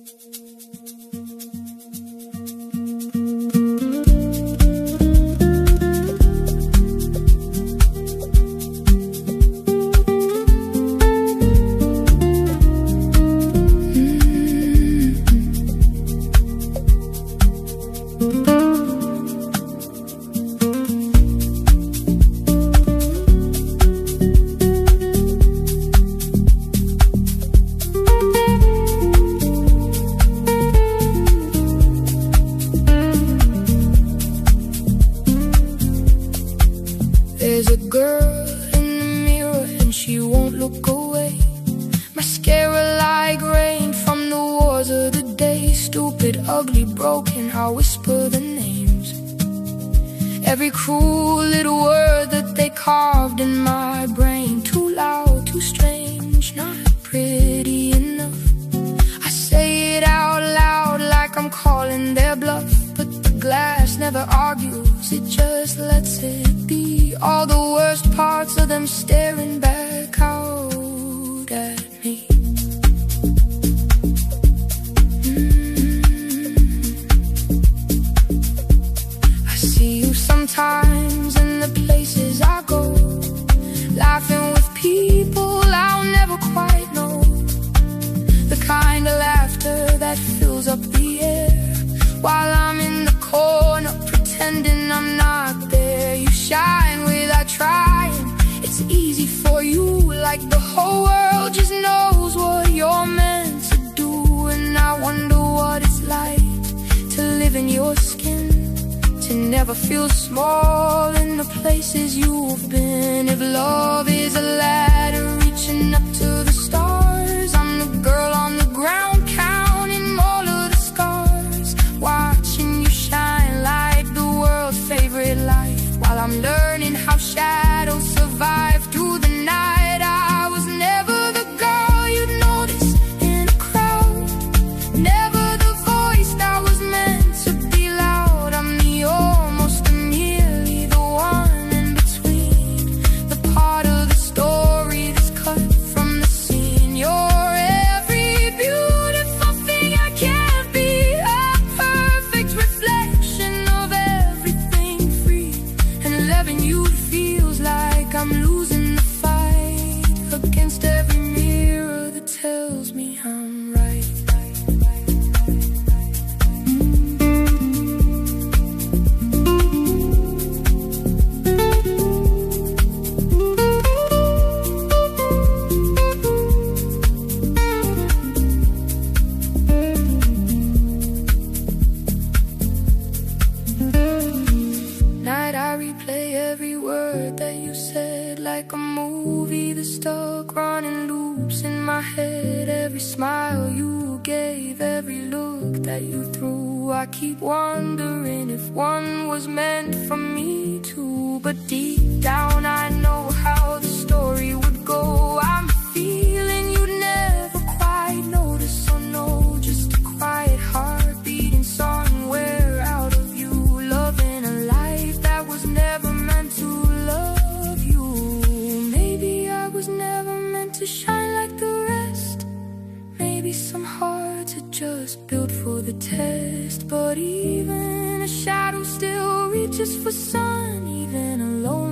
There's a girl in the mirror and she won't look away. Mascara like rain from the wars of the day. Stupid, ugly, broken, I whisper the names. Every cruel little word that they carved in my brain. Too loud, too strange, not pretty enough. I say it out loud like I'm calling their bluff. But the glass never argues, it just lets it be. All the worst parts of them staring back out at me. I see you sometimes in the places I go, laughing with people I'll never quite know. The kind of laughter that fills up the air, while I'm in the corner pretending I'm not there. You shine without trying, it's easy for you, like the whole world just knows what you're meant to do. And I wonder what it's like to live in your skin, to never feel small in the places you've been. If love is a ladder reaching up to the stars, I'm the girl on the ground counting all of the scars, watching you shine like the world's favorite light. While I'm learning how shadows survive through the night. I was never the girl you'd notice in a crowd, never the voice that was meant to be loud. I'm the almost, the nearly, the one in between, the part of the story that's cut from the scene. You're every beautiful thing I can't be, a perfect reflection of everything free. And loving you feels like I'm losing the fight against every mirror that tells me I'm right. Night I replay every word that you said, like a movie that's stuck running loops in my head. Every smile you gave, every look that you threw, I keep wondering if one was meant for me too. But deep down I know how the story would go. I'm feeling you'd never quite notice or know, just a quiet heart beating somewhere out of you, loving a life that was never meant to love you. Maybe I was never meant to shine like the rest. Maybe some hearts are just built for the test. But even a shadow still reaches for sun, even alone